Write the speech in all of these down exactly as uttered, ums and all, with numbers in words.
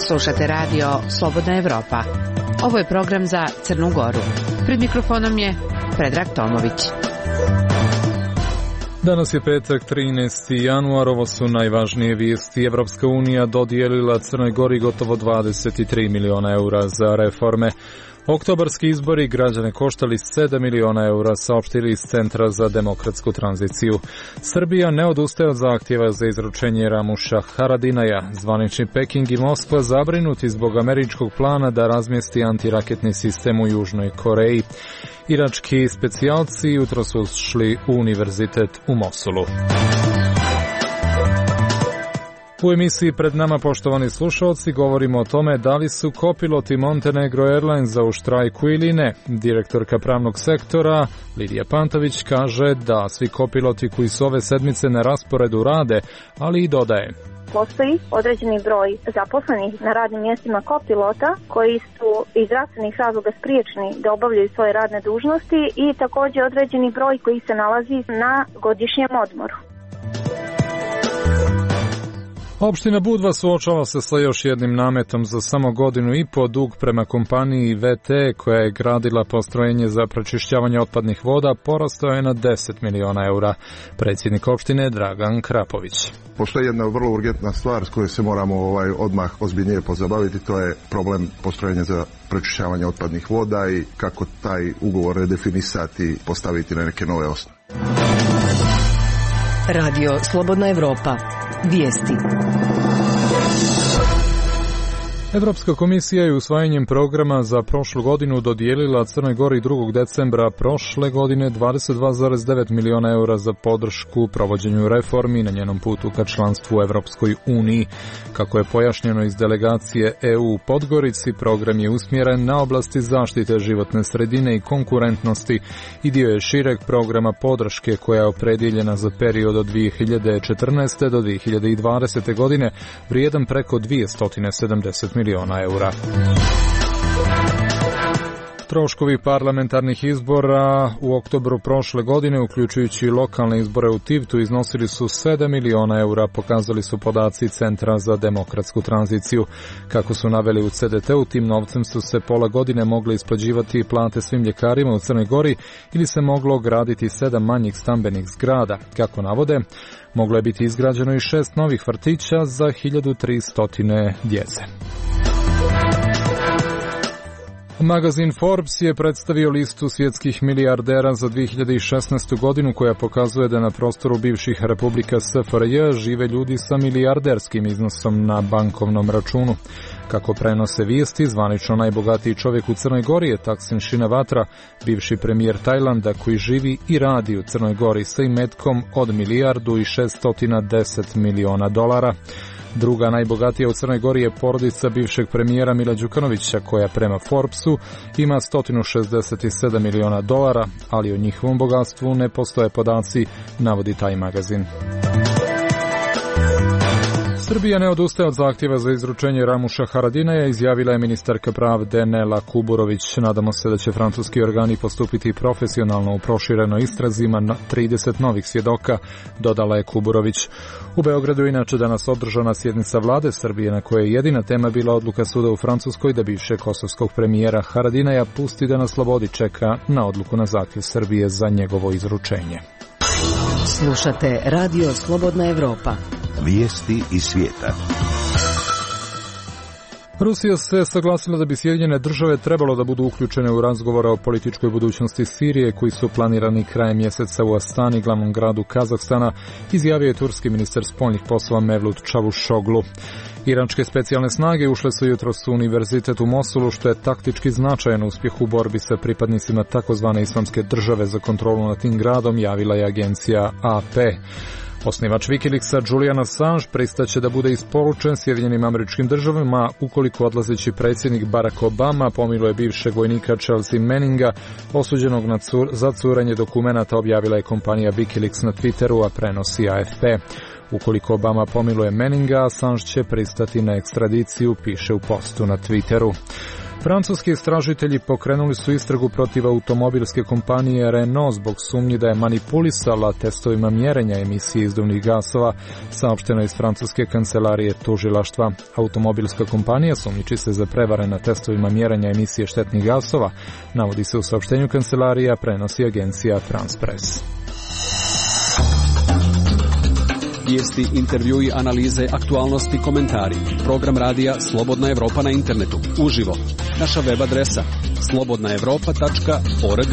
Slušate radio Slobodna Evropa. Ovo je program za Crnu Goru. Pred mikrofonom je Predrag Tomović. Danas je petak, trinaesti januar, ovo su najvažnije vijesti. Evropska unija dodijelila Crnoj Gori gotovo dvadeset tri miliona eura za reforme. Oktobarski izbori građane koštali sedam miliona eura, saopštili iz Centra za demokratsku tranziciju. Srbija ne odustaje od zahtjeva za izručenje Ramuša Haradinaja. Zvanični Peking i Moskva zabrinuti zbog američkog plana da razmjesti antiraketni sistem u Južnoj Koreji. Irački specijalci jutro su ušli u univerzitet u Mosulu. U emisiji Pred nama, poštovani slušalci, govorimo o tome da li su kopiloti Montenegro Airlinesa u štrajku ili ne. Direktorka pravnog sektora Lidija Pantović kaže da svi kopiloti koji su ove sedmice na rasporedu rade, ali i dodaje: postoji određeni broj zaposlenih na radnim mjestima kopilota koji su iz zdravstvenih razloga spriječeni da obavljaju svoje radne dužnosti i također određeni broj koji se nalazi na godišnjem odmoru. Opština Budva suočava se sa još jednim nametom. Za samo godinu i po dug prema kompaniji V T koja je gradila postrojenje za pročišćavanje otpadnih voda porastao je na deset miliona eura. Predsjednik opštine Dragan Krapović. Postoji jedna vrlo urgentna stvar s kojoj se moramo ovaj odmah ozbiljnije pozabaviti, to je problem postrojenja za pročišćavanje otpadnih voda i kako taj ugovor redefinisati i postaviti na neke nove osnove. Radio Slobodna Evropa. Vijesti. Evropska komisija je usvajanjem programa za prošlu godinu dodijelila Crnoj Gori drugog decembra prošle godine dvadeset dva zarez devet miliona eura za podršku provođenju reformi na njenom putu ka članstvu u Evropskoj uniji. Kako je pojašnjeno iz delegacije E U u Podgorici, program je usmjeren na oblasti zaštite životne sredine i konkurentnosti i dio je šireg programa podrške koja je opredijeljena za period od dvije hiljade četrnaeste do dvije hiljade dvadesete godine, vrijedan preko dvjesto sedamdeset miliona eura. Troškovi parlamentarnih izbora u oktobru prošle godine, uključujući lokalne izbore u Tivtu, iznosili su sedam miliona eura, pokazali su podaci Centra za demokratsku tranziciju. Kako su naveli u C D T-u, tim novcem su se pola godine mogle isplaćivati plate svim ljekarima u Crnoj Gori ili se moglo graditi sedam manjih stambenih zgrada. Kako navode, moglo je biti izgrađeno i šest novih vrtića za hiljadu tristo djece. Magazin Forbes je predstavio listu svjetskih milijardera za dvije hiljade šesnaestu godinu koja pokazuje da na prostoru bivših republika S F R J žive ljudi sa milijarderskim iznosom na bankovnom računu. Kako prenose vijesti, zvanično najbogatiji čovjek u Crnoj Gori je Taksin Shinawatra, bivši premijer Tajlanda koji živi i radi u Crnoj Gori sa imetkom od milijardu i šeststo deset miliona dolara. Druga najbogatija u Crnoj Gori je porodica bivšeg premijera Mila Đukanovića koja prema Forbesu ima sto šezdeset sedam miliona dolara, ali o njihovom bogatstvu ne postoje podaci, navodi taj magazin. Srbija ne odustaje od zahtjeva za izručenje Ramuša Haradinaja, izjavila je ministarka pravde Nela Kuburović. Nadamo se da će francuski organi postupiti profesionalno u proširenoj istrazima na trideset novih svjedoka, dodala je Kuburović. U Beogradu je inače danas održana sjednica vlade Srbije na kojoj je jedina tema bila odluka suda u Francuskoj da bivšeg kosovskog premijera Haradinaja pusti da na slobodi čeka na odluku na zahtjev Srbije za njegovo izručenje. Slušate Radio Slobodna Evropa. Vijesti iz svijeta. Rusija se saglasila da bi Sjedinjene države trebalo da budu uključene u razgovore o političkoj budućnosti Sirije koji su planirani krajem mjeseca u Astani, glavnom gradu Kazahstana, izjavio je turski ministar spoljnih poslova Mevlut Čavuşoglu. Iračke specijalne snage ušle su jutros u univerzitet u Mosulu, što je taktički značajan uspjeh u borbi sa pripadnicima takozvane islamske države za kontrolu nad tim gradom, javila je agencija A P. Osnivač Wikileaksa Julian Assange pristaće da bude isporučen Sjedinjenim Američkim Državama ukoliko odlazeći predsjednik Barack Obama pomiluje bivšeg vojnika Chelsea Manninga, osuđenog na cur, za curenje dokumenata, objavila je kompanija Wikileaks na Twitteru, a prenosi A F P. Ukoliko Obama pomiluje Manninga, Assange će pristati na ekstradiciju, piše u postu na Twitteru. Francuski istražitelji pokrenuli su istragu protiv automobilske kompanije Renault zbog sumnji da je manipulisala testovima mjerenja emisije izduvnih gasova, saopšteno iz francuske kancelarije tužilaštva. Automobilska kompanija sumnjiči se za prevare na testovima mjerenja emisije štetnih gasova, navodi se u saopštenju kancelarija, prenosi agencija France Press. Vijesti, intervjui, analize, aktualnosti, komentari. Program radija Slobodna Evropa na internetu. Uživo. Naša web adresa slobodna evropa tačka org.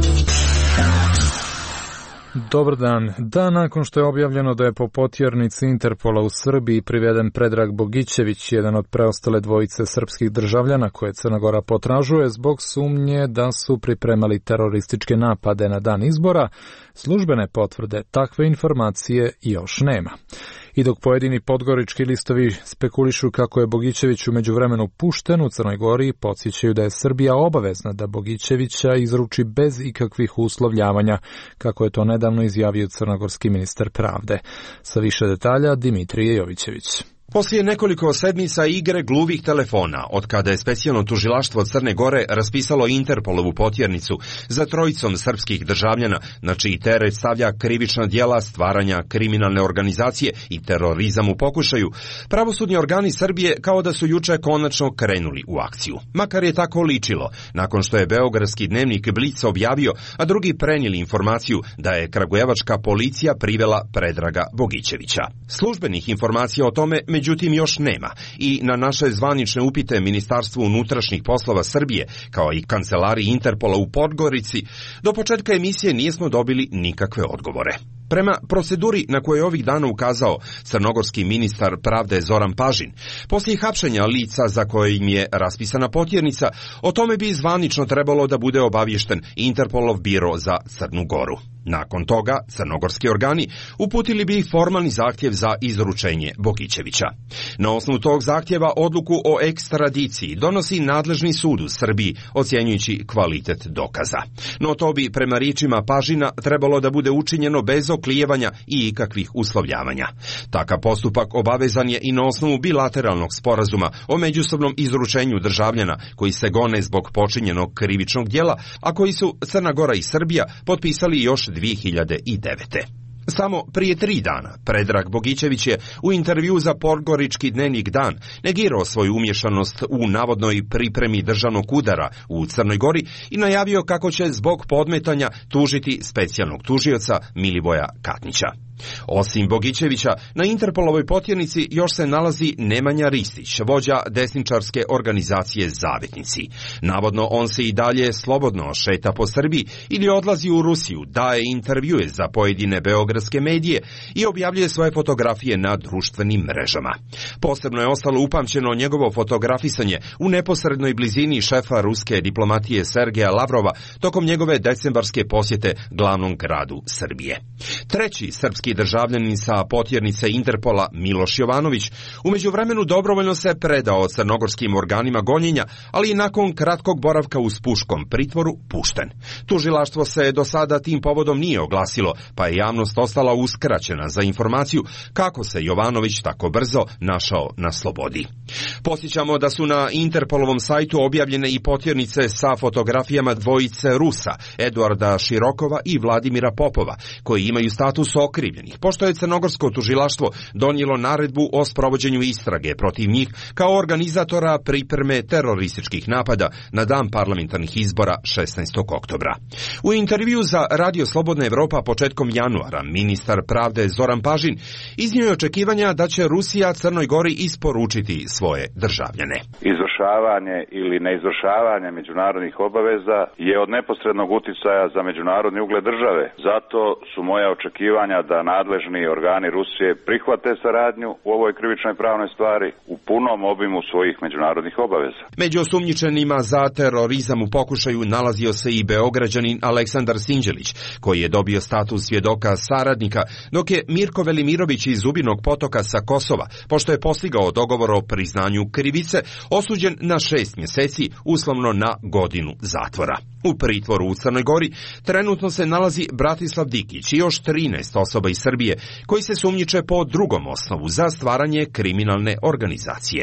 Dobar dan. Dan nakon što je objavljeno da je po potjernici Interpola u Srbiji priveden Predrag Bogićević, jedan od preostale dvojice srpskih državljana koje Crna Gora potražuje zbog sumnje da su pripremali terorističke napade na dan izbora, službene potvrde takve informacije još nema. I dok pojedini podgorički listovi spekulišu kako je Bogićević u međuvremenu pušten u Crnoj Gori, podsjećaju da je Srbija obavezna da Bogićevića izruči bez ikakvih uslovljavanja, kako je to nedavno izjavio crnogorski ministar pravde. Sa više detalja Dimitrije Jovićević. Poslije nekoliko sedmica igre gluvih telefona, od kada je specijalno tužilaštvo Crne Gore raspisalo Interpolovu potjernicu za trojicom srpskih državljana, na čiji teret stavlja krivična djela stvaranja kriminalne organizacije i terorizam u pokušaju, pravosudni organi Srbije kao da su juče konačno krenuli u akciju. Makar je tako ličilo, nakon što je beogradski dnevnik Blic objavio, a drugi prenijeli informaciju da je kragujevačka policija privela Predraga Bogićevića. Službenih informacija o tome međutim još nema i na naše zvanične upite Ministarstvu unutrašnjih poslova Srbije, kao i kancelariji Interpola u Podgorici, do početka emisije nismo dobili nikakve odgovore. Prema proceduri na koju je ovih dana ukazao crnogorski ministar pravde Zoran Pažin, poslije hapšenja lica za koje im je raspisana potjernica, o tome bi zvanično trebalo da bude obaviješten Interpolov biro za Crnu Goru. Nakon toga, crnogorski organi uputili bi formalni zahtjev za izručenje Bogićevića. Na osnovu tog zahtjeva odluku o ekstradiciji donosi nadležni sud u Srbiji, ocjenjujući kvalitet dokaza. No to bi prema riječima Pažina trebalo da bude učinjeno bez oklijevanja i ikakvih uslovljavanja. Takav postupak obavezan je i na osnovu bilateralnog sporazuma o međusobnom izručenju državljana koji se gone zbog počinjenog krivičnog djela, a koji su Crna Gora i Srbija potpisali još dvije hiljade devete. Samo prije tri dana Predrag Bogićević je u intervju za podgorički dnevnik Dan negirao svoju umješanost u navodnoj pripremi državnog udara u Crnoj Gori i najavio kako će zbog podmetanja tužiti specijalnog tužioca Milivoja Katnića. Osim Bogićevića, na Interpolovoj potjernici još se nalazi Nemanja Ristić, vođa desničarske organizacije Zavetnici. Navodno on se i dalje slobodno šeta po Srbiji ili odlazi u Rusiju, daje intervjue za pojedine beogradske medije i objavljuje svoje fotografije na društvenim mrežama. Posebno je ostalo upamćeno njegovo fotografisanje u neposrednoj blizini šefa ruske diplomatije Sergeja Lavrova tokom njegove decembarske posjete glavnom gradu Srbije. Treći srpski državljanin sa potjernice Interpola Miloš Jovanović u međuvremenu dobrovoljno se predao crnogorskim organima gonjenja, ali i nakon kratkog boravka u spuškom pritvoru pušten. Tužilaštvo se do sada tim povodom nije oglasilo, pa je javnost ostala uskraćena za informaciju kako se Jovanović tako brzo našao na slobodi. Posjećamo da su na Interpolovom sajtu objavljene i potjernice sa fotografijama dvojice Rusa, Eduarda Širokova i Vladimira Popova, koji imaju status okrivljenih, pošto je crnogorsko tužilaštvo donijelo naredbu o sprovođenju istrage protiv njih kao organizatora pripreme terorističkih napada na dan parlamentarnih izbora šesnaestog oktobra. U intervju za Radio Slobodna Evropa početkom januara ministar pravde Zoran Pažin iznio je očekivanja da će Rusija Crnoj Gori isporučiti svoje državljane. Izvršavanje ili neizvršavanje međunarodnih obaveza je od neposrednog uticaja za međunarodni ugled države. Zato su moja očekivanja da nadležni organi Rusije prihvate saradnju u ovoj krivičnoj pravnoj stvari u punom obimu svojih međunarodnih obaveza. Među osumnjičenima za terorizam u pokušaju nalazio se i Beograđanin Aleksandar Sinđelić, koji je dobio status svjedoka saradnika, dok je Mirko Velimirović iz Zubinog Potoka sa Kosova, pošto je postigao dogovor o priznanju krivice, osuđen na šest mjeseci, uslovno na godinu zatvora. U pritvoru u Crnoj Gori trenutno se nalazi Bratislav Dikić i još trinaest osoba iz Srbije koji se sumnjiče po drugom osnovu za stvaranje kriminalne organizacije.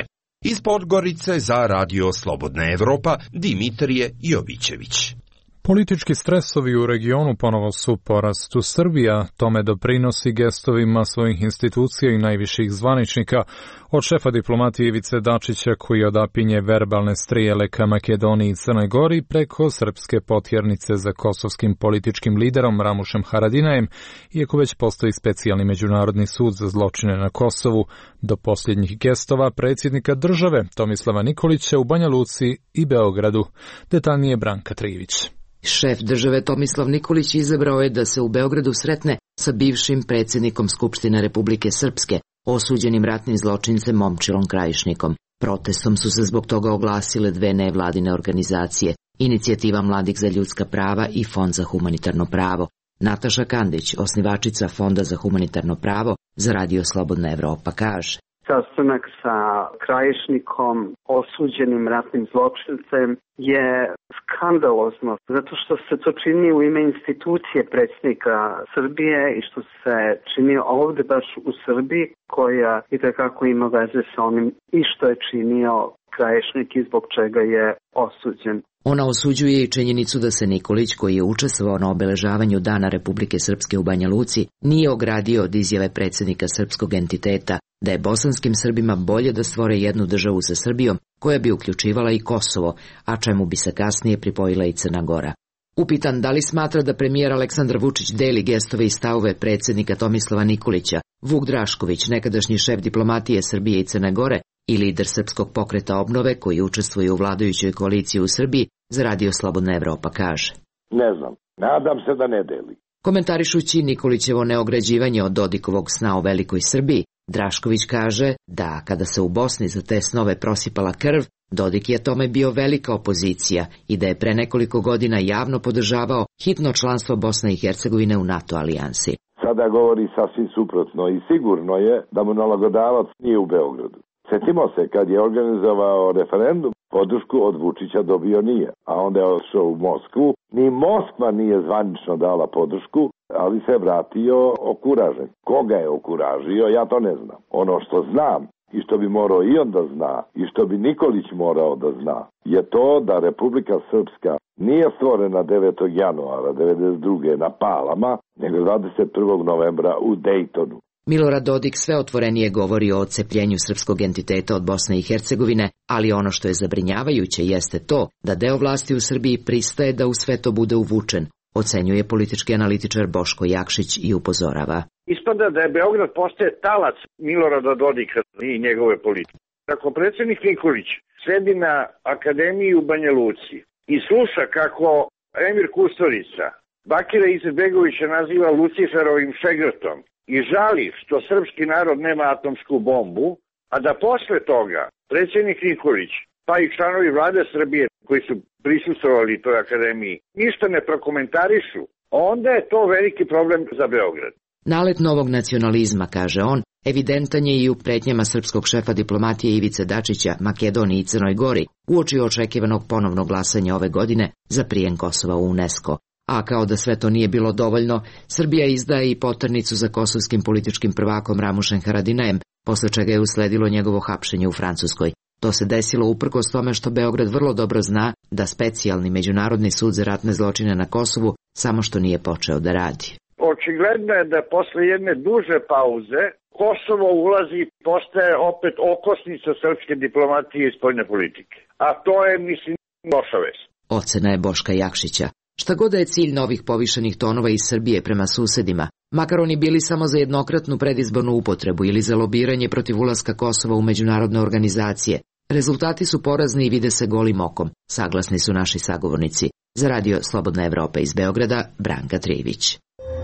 Iz Podgorice za Radio Slobodna Evropa Dimitrije Jovićević. Politički stresovi u regionu ponovo su porastu. Srbija tome doprinosi gestovima svojih institucija i najviših zvaničnika, od šefa diplomatije Ivice Dačića koji odapinje verbalne strijele ka Makedoniji i Crnoj Gori preko srpske potjernice za kosovskim političkim liderom Ramušem Haradinajem, iako već postoji specijalni međunarodni sud za zločine na Kosovu, do posljednjih gestova predsjednika države Tomislava Nikolića u Banja Luci i Beogradu. Detaljnije Branka Trivić. Šef države Tomislav Nikolić izabrao je da se u Beogradu sretne sa bivšim predsjednikom Skupštine Republike Srpske, osuđenim ratnim zločincem Momčilom Krajišnikom. Protestom su se zbog toga oglasile dve nevladine organizacije, Inicijativa mladih za ljudska prava i Fond za humanitarno pravo. Nataša Kandić, osnivačica Fonda za humanitarno pravo, za Radio Slobodna Evropa kaže: Sastanak sa Krajišnikom, osuđenim ratnim zločincem, je skandalozno, zato što se to čini u ime institucije predsjednika Srbije i što se čini ovdje baš u Srbiji, koja itekako ima veze sa onim i što je činio Krajišnik i zbog čega je osuđen. Ona osuđuje i činjenicu da se Nikolić, koji je učestvovao na obeležavanju Dana Republike Srpske u Banja Luci, nije ogradio od izjave predsjednika srpskog entiteta da je bosanskim Srbima bolje da stvore jednu državu sa Srbijom koja bi uključivala i Kosovo, a čemu bi se kasnije pripojila i Crna Gora. Upitan da li smatra da premijer Aleksandar Vučić deli gestove i stavove predsjednika Tomislava Nikolića, Vuk Drašković, nekadašnji šef diplomatije Srbije i Crne Gore i lider Srpskog pokreta obnove koji učestvuje u vladajućoj koaliciji u Srbiji, za Radio Slobodna Evropa kaže: Ne znam, nadam se da ne deli. Komentarišući Nikolićevo neograđivanje od Dodikovog sna o velikoj Srbiji, Drašković kaže da kada se u Bosni za te snove prosipala krv, Dodik je tome bio velika opozicija i da je pre nekoliko godina javno podržavao hitno članstvo Bosne i Hercegovine u NATO alijansi. Sada govori sasvim suprotno i sigurno je da mu nalagodavac nije u Beogradu. Sjetimo se kad je organizovao referendum, podršku od Vučića dobio nije, a onda je otišao u Moskvu. Ni Moskva nije zvanično dala podršku, ali se vratio okuražen. Koga je okuražio, ja to ne znam. Ono što znam i što bi morao i on da zna i što bi Nikolić morao da zna je to da Republika Srpska nije stvorena devetog januara devedeset druge na Palama, nego dvadeset prvog novembra u Dejtonu. Milorad Dodik sve otvorenije govori o odcepljenju srpskog entiteta od Bosne i Hercegovine, ali ono što je zabrinjavajuće jeste to da deo vlasti u Srbiji pristaje da u sve to bude uvučen, ocenjuje politički analitičar Boško Jakšić i upozorava. Ispada da je Beograd postaje talac Milorada Dodika i njegove politike. Ako predsjednik Nikolić sedi na akademiji u Banja Luci i sluša kako Emir Kusturica Bakira Izetbegovića naziva Luciferovim šegrtom i žali što srpski narod nema atomsku bombu, a da posle toga predsjednik Nikolić, pa i članovi vlade Srbije koji su prisustvovali toj akademiji, ništa ne prokomentarišu, onda je to veliki problem za Beograd. Nalet novog nacionalizma, kaže on, evidentan je i u pretnjama srpskog šefa diplomatije Ivice Dačića, Makedoniji i Crnoj Gori, uoči očekivanog ponovnog glasanja ove godine za prijem Kosova u UNESCO. A kao da sve to nije bilo dovoljno, Srbija izdaje i poternicu za kosovskim političkim prvakom Ramušem Haradinajem, posle čega je usledilo njegovo hapšenje u Francuskoj. To se desilo uprkos tome što Beograd vrlo dobro zna da specijalni međunarodni sud za ratne zločine na Kosovu samo što nije počeo da radi. Očigledno je da posle jedne duže pauze Kosovo ulazi i postaje opet okosnica srpske diplomatije i spoljne politike. A to je, mislim, loša vest. Ocena je Boška Jakšića. Šta god da je cilj novih povišenih tonova iz Srbije prema susedima, makar oni bili samo za jednokratnu predizbornu upotrebu ili za lobiranje protiv ulaska Kosova u međunarodne organizacije, rezultati su porazni i vide se golim okom, saglasni su naši sagovornici. Za Radio Slobodna Evropa iz Beograda, Branka Trivić.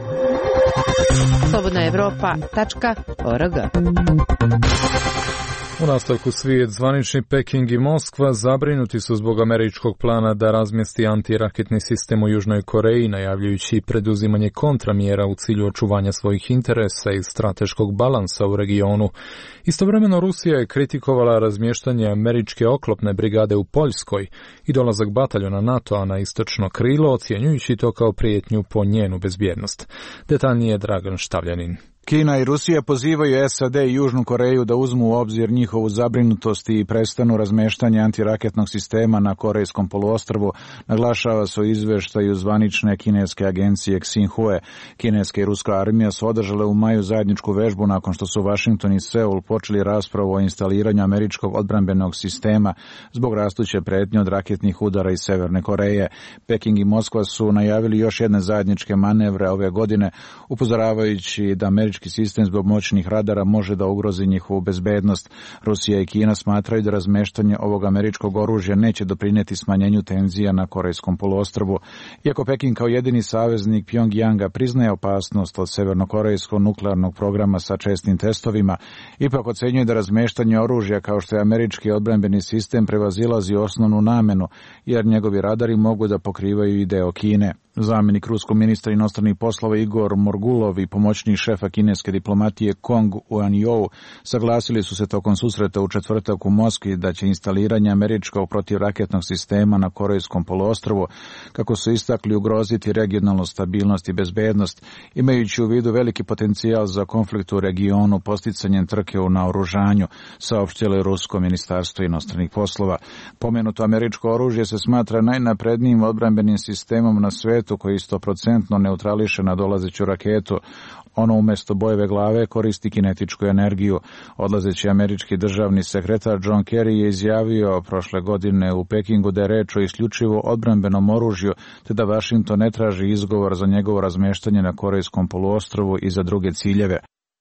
slobodna evropa tačka org. U nastavku svijet, zvanični Peking i Moskva zabrinuti su zbog američkog plana da razmjesti antiraketni sistem u Južnoj Koreji, najavljujući preduzimanje kontramjera u cilju očuvanja svojih interesa i strateškog balansa u regionu. Istovremeno Rusija je kritikovala razmještanje američke oklopne brigade u Poljskoj i dolazak bataljona NATO-a na istočno krilo, ocjenjujući to kao prijetnju po njenu bezbjednost. Detaljnije Dragan Štavljanin. Kina i Rusija pozivaju S A D i Južnu Koreju da uzmu u obzir njihovu zabrinutost i prestanu razmeštanje antiraketnog sistema na Korejskom poluostrvu, naglašava se u izveštaju zvanične kineske agencije Xinhua. Kineska i ruska armija su održale u maju zajedničku vežbu nakon što su Washington i Seul počeli raspravu o instaliranju američkog odbrambenog sistema zbog rastuće pretnje od raketnih udara iz Severne Koreje. Peking i Moskva su najavili još jedne zajedničke manevre ove godine, upozoravajući da američki sistem zbog moćnih radara može da ugrozi njihovu bezbednost. Rusija i Kina smatraju da razmeštanje ovog američkog oružja neće doprineti smanjenju tenzija na Korejskom poluostrvu. Iako Peking kao jedini saveznik Pjongjanga priznaje opasnost od severnokorejskog nuklearnog programa sa čestim testovima, ipak ocenjuje da razmeštanje oružja kao što je američki odbrambeni sistem prevazilazi osnovnu namenu, jer njegovi radari mogu da pokrivaju i deo Kine. Zamjenik ruskog ministra inostranih poslova Igor Morgulov i pomoćnik šefa kineske diplomatije Kong Uan-jou saglasili su se tokom susreta u četvrtak u Moskvi da će instaliranje američkog protivraketnog sistema na Korejskom poluostrvu, kako su istakli, ugroziti regionalnu stabilnost i bezbednost, imajući u vidu veliki potencijal za konflikt u regionu posticanjem trke u naoružanju, saopštilo je rusko ministarstvo inostranih poslova. Pomenuto američko oružje se smatra najnaprednijim odbrambenim sistemom na svetu koji sto procentno neutrališe nadolazeću raketu. Ono umjesto bojeve glave koristi kinetičku energiju. Odlazeći američki državni sekretar John Kerry je izjavio prošle godine u Pekingu da je reč o isključivo odbrambenom oružju, te da Washington ne traži izgovor za njegovo razmeštanje na Korejskom poluostrvu i za druge ciljeve.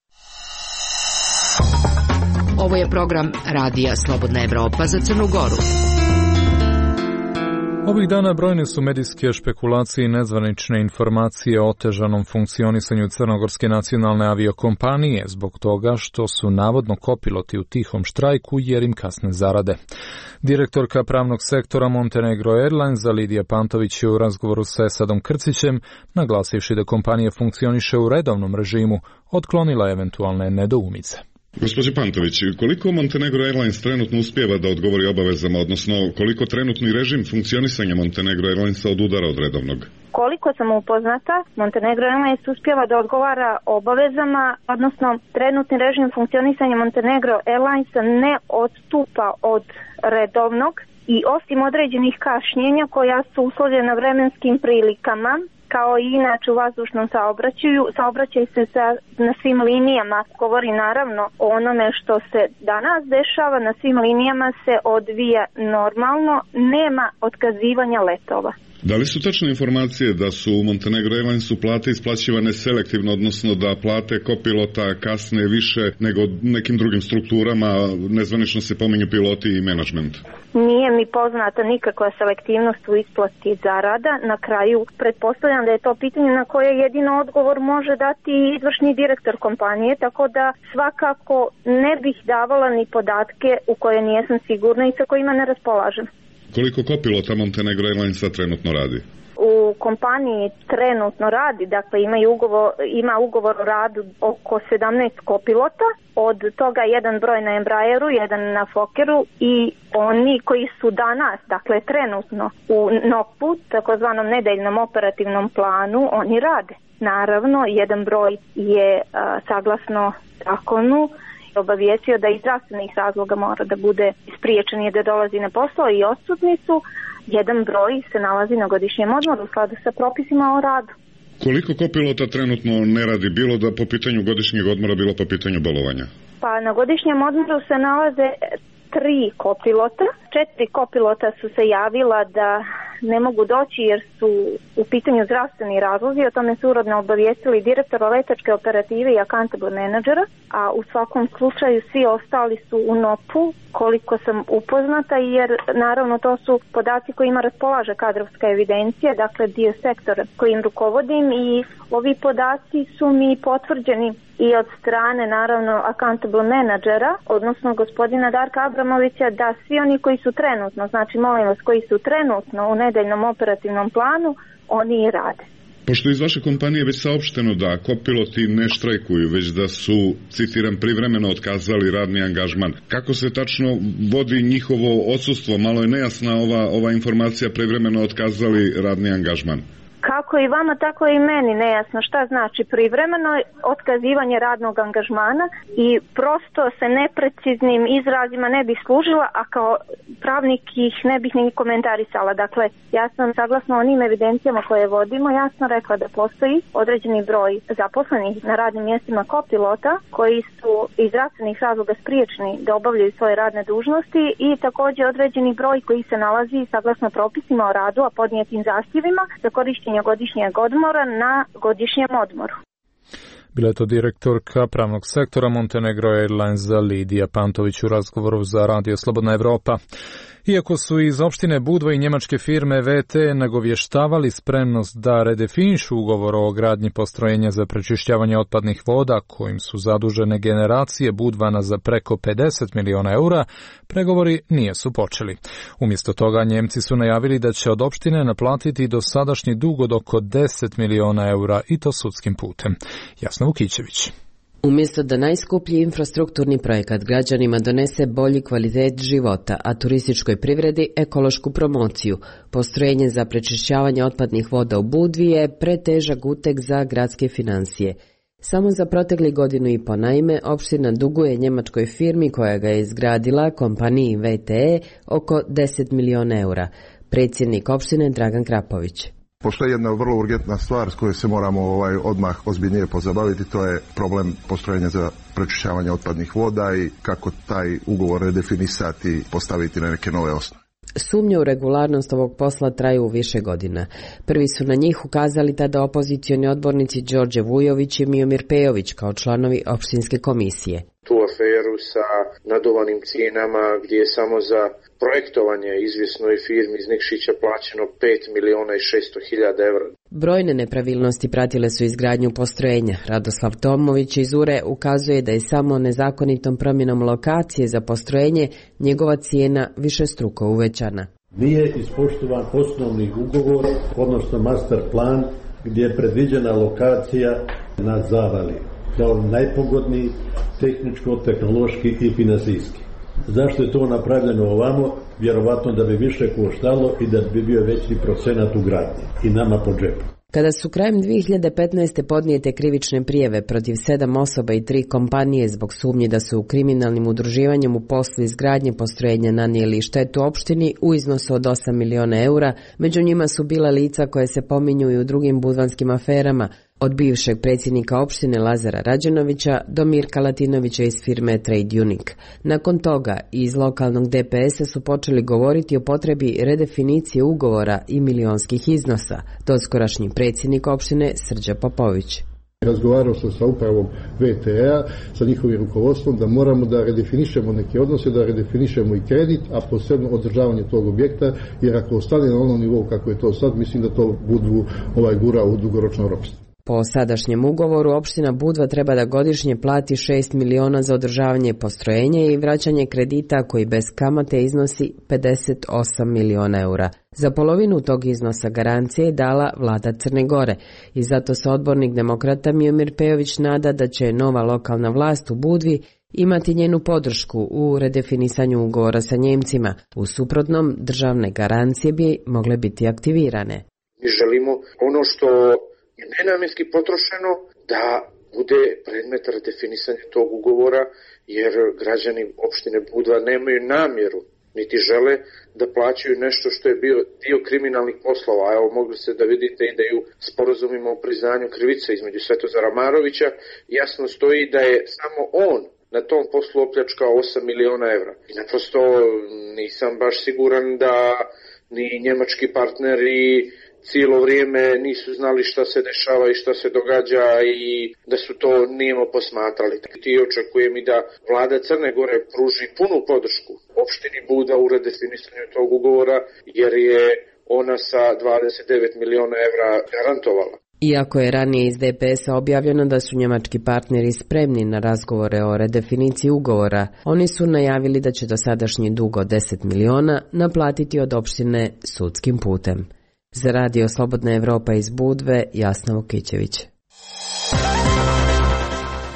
Ovo je program Radija Slobodna Evropa za Crnu Goru. Ovih dana brojne su medijske špekulacije i nezvanične informacije o otežanom funkcionisanju Crnogorske nacionalne aviokompanije zbog toga što su navodno kopiloti u tihom štrajku jer im kasne zarade. Direktorka pravnog sektora Montenegro Airlines Lidija Pantović je u razgovoru sa Esadom Krcićem, naglasivši da kompanija funkcioniše u redovnom režimu, otklonila eventualne nedoumice. Gospođo Pantović, koliko Montenegro Airlines trenutno uspijeva da odgovori obavezama, odnosno koliko trenutni režim funkcionisanja Montenegro Airlinesa odudara od redovnog? Koliko sam upoznata, Montenegro Airlines uspijeva da odgovara obavezama, odnosno trenutni režim funkcionisanja Montenegro Airlinesa ne odstupa od redovnog i osim određenih kašnjenja koja su uslovljena vremenskim prilikama, kao i inače u vazdušnom saobraćaju, saobraćaj se sa, na svim linijama govori naravno o onome što se danas dešava, na svim linijama se odvija normalno, nema otkazivanja letova. Da li su tačne informacije da su u Montenegro Airlinesu plate isplaćivane selektivno, odnosno da plate kopilota kasne više nego nekim drugim strukturama, nezvanično se pominju piloti i menadžment? Nije mi poznata nikakva selektivnost u isplati zarada. Na kraju pretpostavljam da je to pitanje na koje jedino odgovor može dati izvršni direktor kompanije, tako da svakako ne bih davala ni podatke u koje nijesam sigurna i sa kojima ne raspolažem. Koliko kopilota Montenegro Airlinesa trenutno radi? U kompaniji trenutno radi, dakle ima ugovor, ima ugovor o radu oko sedamnaest kopilota, od toga jedan broj na Embraeru, jedan na Fokkeru i oni koji su danas, dakle trenutno u NOP-u, takozvanom nedeljnom operativnom planu, oni rade. Naravno, jedan broj je a, saglasno zakonu obavijestio da iz zdravstvenih razloga mora da bude spriječen je da dolazi na posao i odsutni su. Jedan broj se nalazi na godišnjem odmoru u skladu sa propisima o radu. Koliko kopilota trenutno ne radi, bilo da po pitanju godišnjeg odmora, bilo po pitanju bolovanja? Pa na godišnjem odmoru se nalaze tri kopilota. Četiri kopilota su se javila da ne mogu doći jer su u pitanju zdravstveni razlozi. O tome su uredno obavijestili direktora letačke operative i accountable menadžera, a u svakom slučaju svi ostali su u NOP-u, koliko sam upoznata, jer naravno to su podaci kojima raspolaže kadrovska evidencija, dakle dio sektora kojim rukovodim, i ovi podaci su mi potvrđeni i od strane naravno accountable menadžera, odnosno gospodina Darka Abramovića, da svi oni koji su trenutno, znači molim vas, koji su trenutno u nedeljnom operativnom planu, oni i rade. Pošto iz vaše kompanije već saopšteno da kopiloti ne štrajkuju, već da su, citiram, privremeno otkazali radni angažman, kako se tačno vodi njihovo odsustvo? Malo je nejasna ova, ova informacija, privremeno otkazali radni angažman. kako i vama, tako i meni nejasno šta znači privremeno otkazivanje radnog angažmana i prosto se nepreciznim izrazima ne bih služila, a kao pravnik ih ne bih ni komentarisala. Dakle, ja sam saglasno onim evidencijama koje vodimo jasno rekla da postoji određeni broj zaposlenih na radnim mjestima kopilota koji su iz zdravstvenih razloga spriječeni da obavljaju svoje radne dužnosti i također određeni broj koji se nalazi saglasno propisima o radu, a podnijetim zahtjevima za korištenje godišnjeg odmora na godišnjem odmoru. Bila je to direktorka pravnog sektora Montenegro Airlinesa Lidija Pantović u razgovoru za Radio Slobodna Evropa. Iako su iz opštine Budva i njemačke firme V T nagovještavali spremnost da redefinišu ugovor o gradnji postrojenja za prečišćavanje otpadnih voda, kojim su zadužene generacije Budvana za preko pedeset miliona eura, pregovori nije su počeli. Umjesto toga Njemci su najavili da će od opštine naplatiti dosadašnji dug od oko deset miliona eura i to sudskim putem. Jasna Vukićević. Umjesto da najskuplji infrastrukturni projekat građanima donese bolji kvalitet života, a turističkoj privredi ekološku promociju, postrojenje za prečišćavanje otpadnih voda u Budvi je pretežak uteg za gradske financije. Samo za protekli godinu i po naime, opština duguje njemačkoj firmi koja ga je izgradila, kompaniji V T E, oko deset miliona eura. Predsjednik opštine Dragan Krapović. Postoji jedna vrlo urgentna stvar s kojoj se moramo ovaj odmah ozbiljnije pozabaviti, to je problem postrojenja za prečišćavanje otpadnih voda i kako taj ugovor redefinisati, postaviti na neke nove osnove. Sumnje u regularnost ovog posla traju više godina. Prvi su na njih ukazali tada opozicioni odbornici Đorđe Vujović i Miomir Pejović kao članovi opštinske komisije. Tu aferu sa nadovanim cijenama gdje je samo za projektovanje izvjesnoj firmi iz Nikšića plaćeno pet miliona i šesto hiljada evra. Brojne nepravilnosti pratile su izgradnju postrojenja. Radoslav Tomović iz U R E ukazuje da je samo nezakonitom promjenom lokacije za postrojenje njegova cijena višestruko uvećana. Nije ispoštovan osnovni ugovor, odnosno master plan, gdje je predviđena lokacija na Zavali kao najpogodniji tehničko, tehnološki i finansijski. Zašto je to napravljeno ovamo? Vjerovatno da bi više koštalo i da bi bio veći procenat u gradnji i nama po džepu. Kada su krajem dvije hiljade petnaeste. podnijete krivične prijave protiv sedam osoba i tri kompanije zbog sumnje da su u kriminalnim udruživanjem u poslu izgradnje postrojenja nanijeli štetu opštini u iznosu od osam miliona eura, među njima su bila lica koje se pominju i u drugim budvanskim aferama, od bivšeg predsjednika opštine Lazara Rađenovića do Mirka Latinovića iz firme Trade Unique. Nakon toga iz lokalnog D P S-a su počeli govoriti o potrebi redefinicije ugovora i milionskih iznosa, doskorašnji predsjednik opštine Srđa Popović. Razgovarao sam sa upravom V T E-a, sa njihovim rukovodstvom, da moramo da redefinišemo neke odnose, da redefinišemo i kredit, a posebno održavanje tog objekta, jer ako ostane na onom nivou kako je to sad, mislim da to budu ovaj gura u dugoročno ropstvo. Po sadašnjem ugovoru, opština Budva treba da godišnje plati šest miliona za održavanje postrojenja i vraćanje kredita koji bez kamate iznosi pedeset osam miliona eura. Za polovinu tog iznosa garancije je dala vlada Crne Gore i zato se odbornik demokrata Miomir Pejović nada da će nova lokalna vlast u Budvi imati njenu podršku u redefinisanju ugovora sa Njemcima. U suprotnom, državne garancije bi mogle biti aktivirane. Mi želimo ono što je nenamjenski potrošeno da bude predmet redefinisanja tog ugovora, jer građani opštine Budva nemaju namjeru niti žele da plaćaju nešto što je bio dio kriminalnih poslova. A evo, mogli ste da vidite i da je u sporazumima o priznanju krivice između Svetozara Marovića jasno stoji da je samo on na tom poslu opljačkao osam miliona evra. I naprosto nisam baš siguran da ni njemački partneri cijelo vrijeme nisu znali šta se dešava i šta se događa i da su to nijemo posmatrali. I očekujem i da vlada Crne Gore pruži punu podršku opštini Buda u redefinisanju tog ugovora, jer je ona sa dvadeset devet miliona evra garantovala. Iako je ranije iz D P S-a objavljeno da su njemački partneri spremni na razgovore o redefiniciji ugovora, oni su najavili da će dosadašnji dug od deset miliona naplatiti od opštine sudskim putem. Za Radio Slobodna Evropa iz Budve, Jasna Vukićević.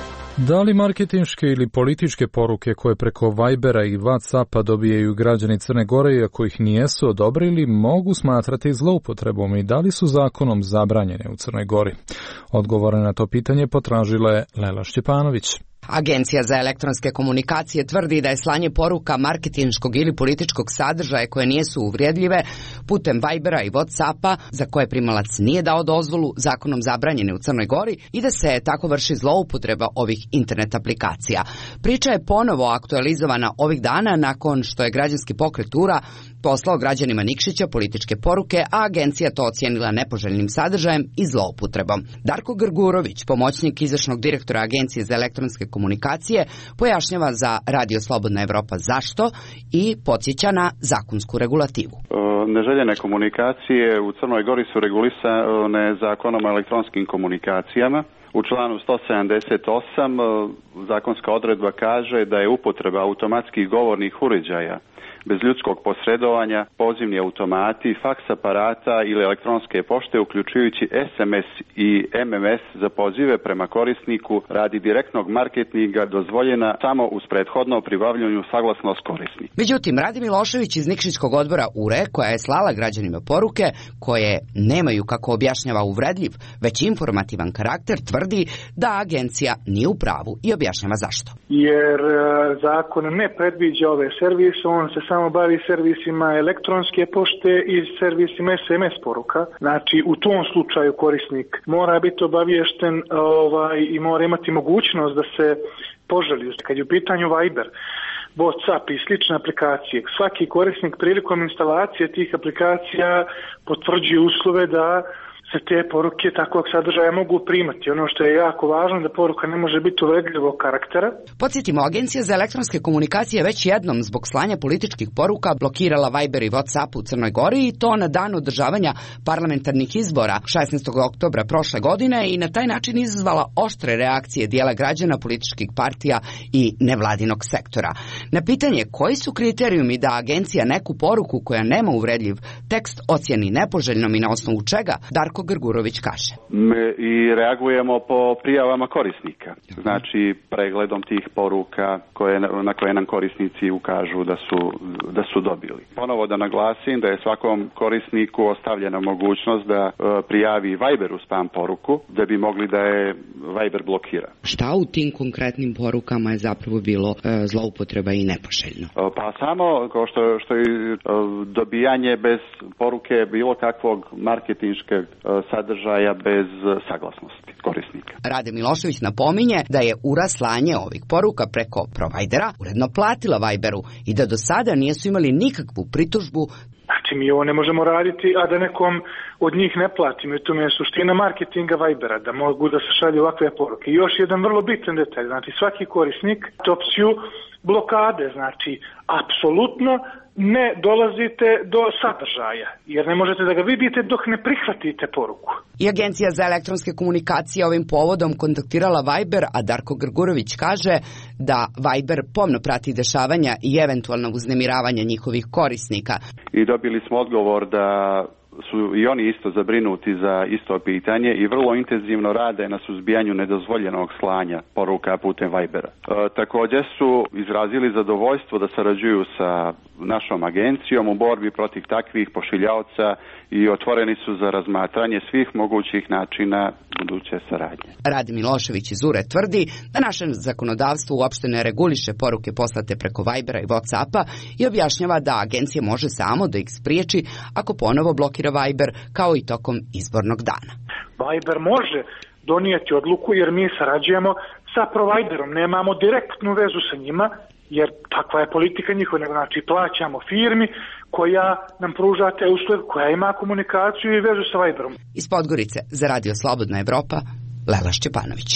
Da li marketinške ili političke poruke koje preko Vibera i WhatsAppa dobijaju građani Crne Gore, iako ih nijesu odobrili, mogu smatrati zloupotrebom i da li su zakonom zabranjene u Crnoj Gori? Odgovore na to pitanje potražila je Lela Šćepanović. Agencija za elektronske komunikacije tvrdi da je slanje poruka marketinškog ili političkog sadržaja koje nijesu uvredljive putem Vibera i WhatsAppa, za koje primalac nije dao dozvolu, zakonom zabranjene u Crnoj Gori i da se tako vrši zloupotreba ovih internet aplikacija. Priča je ponovo aktualizovana ovih dana nakon što je građanski pokret Ura poslao građanima Nikšića političke poruke, a agencija to ocijenila nepoželjnim sadržajem i zloupotrebom. Darko Grgurović, pomoćnik izvršnog direktora Agencije za elektronske komunikacije, pojašnjava za Radio Slobodna Evropa zašto i podsjeća na zakonsku regulativu. Neželjene komunikacije u Crnoj Gori su regulisane zakonom o elektronskim komunikacijama. U članu sto sedamdeset osam zakonska odredba kaže da je upotreba automatskih govornih uređaja bez ljudskog posredovanja, pozivni automati, faks aparata ili elektronske pošte, uključujući es em es i em em es za pozive prema korisniku radi direktnog marketinga dozvoljena samo uz prethodno pribavljanju saglasnost korisnika. Međutim, Rade Milošević iz Nikšićkog odbora Ure, koja je slala građanima poruke koje nemaju, kako objašnjava, uvredljiv, već informativan karakter, tvrdi da agencija nije u pravu i objašnjava zašto. Jer zakon ne predviđa ove servise, on se samo bavi servisima elektronske pošte i servisima es em es poruka. Znači, u tom slučaju korisnik mora biti obaviješten ovaj, i mora imati mogućnost da se poželi. Kad je u pitanju Viber, WhatsApp i slične aplikacije, svaki korisnik prilikom instalacije tih aplikacija potvrđuje uslove da se te poruke takvog sadržaja mogu primati. Ono što je jako važno da poruka ne može biti uvredljivog karaktera. Podsjetimo, Agencija za elektronske komunikacije već jednom zbog slanja političkih poruka blokirala Viber i WhatsApp u Crnoj Gori i to na dan održavanja parlamentarnih izbora šesnaestog oktobra prošle godine i na taj način izazvala oštre reakcije dijela građana, političkih partija i nevladinog sektora. Na pitanje koji su kriterijumi da agencija neku poruku koja nema uvredljiv tekst ocijeni nepoželjnom i na osnovu čega, Darko Grgurović kaže. I reagujemo po prijavama korisnika. Znači, pregledom tih poruka koje, na koje nam korisnici ukažu da su, da su dobili. Ponovo da naglasim da je svakom korisniku ostavljena mogućnost da e, prijavi Viberu spam poruku, da bi mogli da je Viber blokira. Šta u tim konkretnim porukama je zapravo bilo e, zloupotreba i nepoželjno? E, pa samo kao što, što je e, dobijanje bez poruke bilo kakvog marketinškog sadržaja bez saglasnosti korisnika. Rade Milošević napominje da je Ura slanje ovih poruka preko provajdera uredno platila Viberu i da do sada nisu imali nikakvu pritužbu. Znači, mi ovo ne možemo raditi, a da nekom od njih ne platimo. I to je suština marketinga Vibera, da mogu da se šalju ovakve poruke. I još jedan vrlo bitan detalj, znači svaki korisnik opciju blokade, znači apsolutno ne dolazite do sadržaja, jer ne možete da ga vidite dok ne prihvatite poruku. I Agencija za elektronske komunikacije ovim povodom kontaktirala Viber, a Darko Grgurović kaže da Viber pomno prati dešavanja i eventualno uznemiravanja njihovih korisnika. I dobili smo odgovor da su i oni isto zabrinuti za isto pitanje i vrlo intenzivno rade na suzbijanju nedozvoljenog slanja poruka putem Vibera. E, također su izrazili zadovoljstvo da sarađuju sa našom agencijom u borbi protiv takvih pošiljaoca i otvoreni su za razmatranje svih mogućih načina buduće saradnje. Rade Milošević iz Ure tvrdi da naše zakonodavstvo uopšte ne reguliše poruke poslate preko Vibera i WhatsAppa i objašnjava da agencija može samo da ih spriječi ako ponovo blokira Viber, kao i tokom izbornog dana. Viber može donijeti odluku jer mi sarađujemo sa providerom, nemamo direktnu vezu sa njima, jer takva je politika njihova, znači plaćamo firmi koja nam pruža te usluge, koja ima komunikaciju i vezu sa Viberom. Iz Podgorice za Radio Slobodna Evropa, Lela Šćepanović.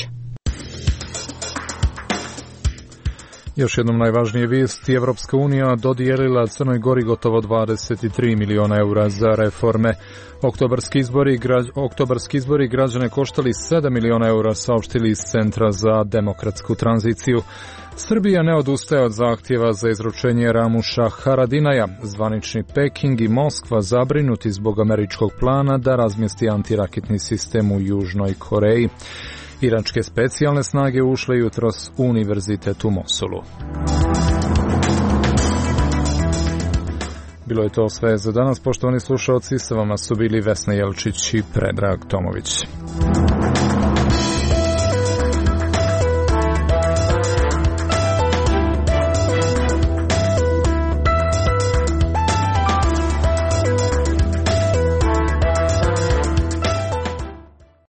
Još jednom najvažnije vijesti, Evropska unija dodijelila Crnoj Gori gotovo dvadeset tri miliona eura za reforme. Oktobarski izbori, građ, oktobarski izbori građane koštali sedam miliona eura, saopštili iz Centra za demokratsku tranziciju. Srbija ne odustaje od zahtjeva za izručenje Ramuša Haradinaja. Zvanični Peking i Moskva zabrinuti zbog američkog plana da razmjesti antiraketni sistem u Južnoj Koreji. Iračke specijalne snage ušle jutros u univerzitet u Mosulu. Bilo je to sve za danas, poštovani slušalci, sa vama su bili Vesna Jelčić i Predrag Tomović.